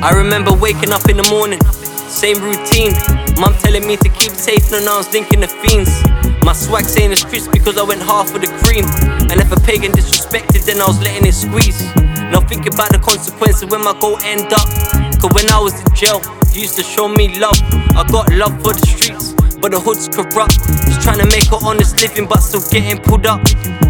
I remember waking up in the morning, same routine. Mum telling me to keep safe, and I was linking the fiends. My swag saying it's crisp because I went half for the cream. And if a pagan disrespected, then I was letting it squeeze. Now think about the consequences when my goal end up. Cause when I was in jail, you used to show me love. I got love for the streets, but the hood's corrupt. Just trying to make an honest living, but still getting pulled up.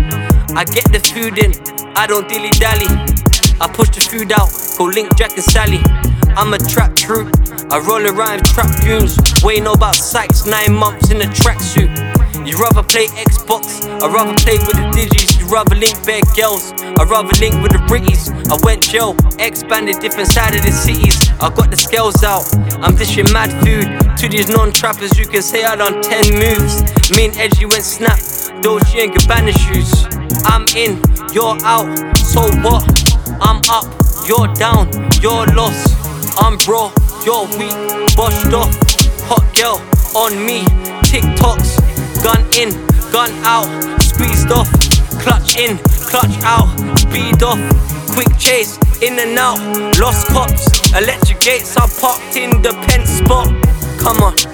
I get the food in, I don't dilly-dally. I push the food out, go link Jack and Sally. I'm a trap troop, I roll around with trap goons. What you know about Sykes, 9 months in a tracksuit. You'd rather play Xbox, I'd rather play with the digis. You'd rather link bare girls, I'd rather link with the Britties. I went jail, expanded different side of the cities. I got the scales out, I'm dishing mad food to these non-trappers. You can say I done 10 moves. Me and Edgy went snap, Dolce and Gabbana shoes. I'm in, you're out, so what? I'm up, you're down, you're lost. I'm raw, you're weak, washed off. Hot girl on me, TikToks. Gun in, gun out, squeezed off. Clutch in, clutch out, speed off. Quick chase, in and out, lost cops. Electric gates, I parked in the pen spot. Come on,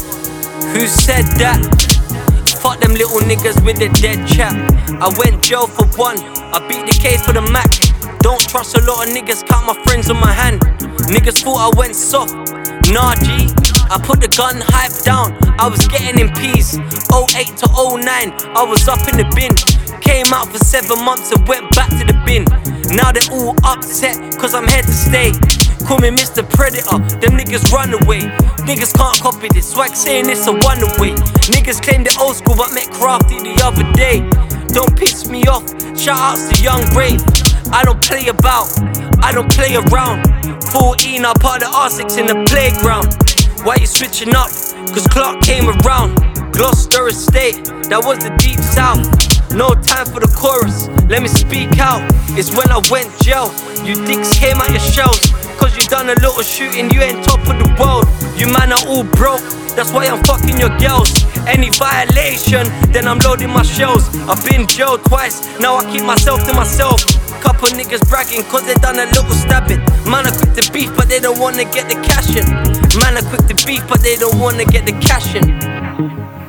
who said that? Fuck them little niggas with the dead chat. I went jail for one, I beat the K for the Mac. Don't trust a lot of niggas, count my friends on my hand. Niggas thought I went soft, nah G. I put the gun hype down, I was getting in peace. 08 to 09, I was up in the bin. Came out for 7 months and went back to the bin. Now they're all upset, cause I'm here to stay. Call me Mr. Predator, them niggas run away. Niggas can't copy this, swag saying it's a one-away. Niggas claim they're old school but met crafty the other day. Don't piss me off, shout outs to Young Brave. I don't play about, I don't play around. 14, I part of R6 in the playground. Why you switching up? Cause Clark came around. Gloucester Estate, that was the deep south. No time for the chorus, let me speak out. It's when I went jail, you dicks came out your shells. Cause you done a little shooting, you ain't top of the world. You man are all broke, that's why I'm fucking your girls. Any violation, then I'm loading my shells. I've been jailed twice, now I keep myself to myself. Couple niggas bragging cause they done a little stabbing. Man are quick to beef but they don't wanna get the cash in. Man are quick to beef but they don't wanna get the cash in.